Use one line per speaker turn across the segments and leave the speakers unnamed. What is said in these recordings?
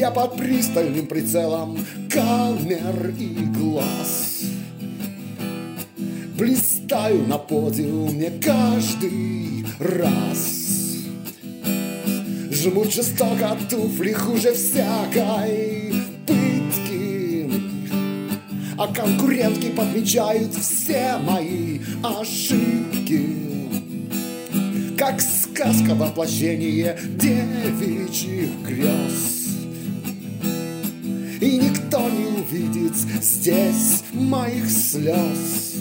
Я под пристальным прицелом камер и глаз блистаю на подиуме каждый раз. Жмут жестоко туфли хуже всякой пытки, а конкурентки подмечают все мои ошибки. Как сказка воплощение девичьих грез, и никто не увидит здесь моих слез.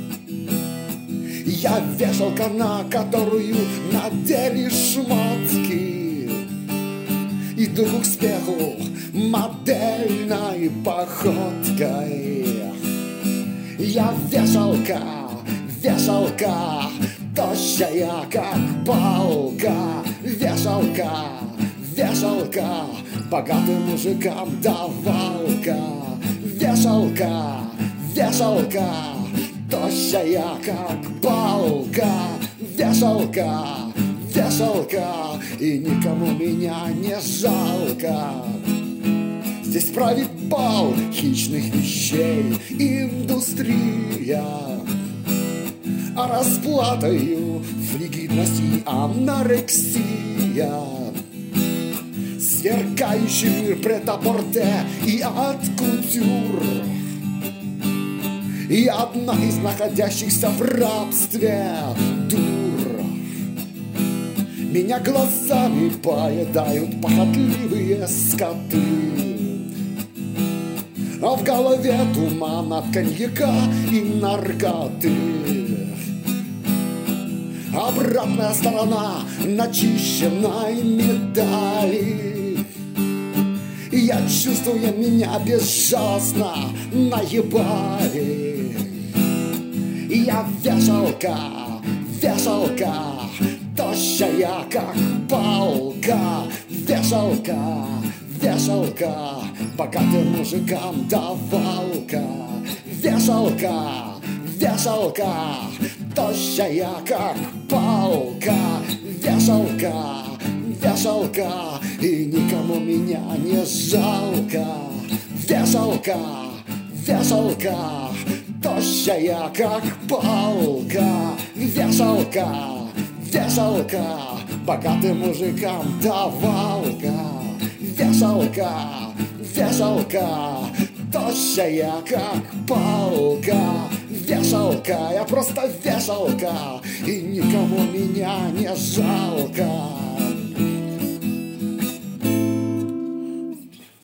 Я вешалка, на которую надели шмотки, иду к успеху модельной походкой. Я вешалка, вешалка, тощая, как палка. Вешалка, вешалка, богатым мужикам давалка. Вешалка, вешалка, тощая, как палка. Вешалка, вешалка, и никому меня не жалко. Здесь правит бал хищных вещей индустрия, а расплатою фригидности анорексия. Сверкающий мир прет-а-порте и от кутюр, и одна из находящихся в рабстве дур. Меня глазами поедают похотливые скоты, а в голове туман от коньяка и наркоты. Обратная сторона начищенной медали. Я чувствую, меня безжалостно наебали. Я вешалка, вешалка, тощая, как палка. Вешалка, вешалка, богатым мужикам давалка. Вешалка, вешалка, тощая, как палка. Вешалка, вешалка, и никому меня не жалко. Вешалка, вешалка, тощая, как палка. Вешалка, вешалка, богатым мужикам давалка. Вешалка, вешалка, тощая, как палка. Вешалка, я просто вешалка, и никому меня не жалко.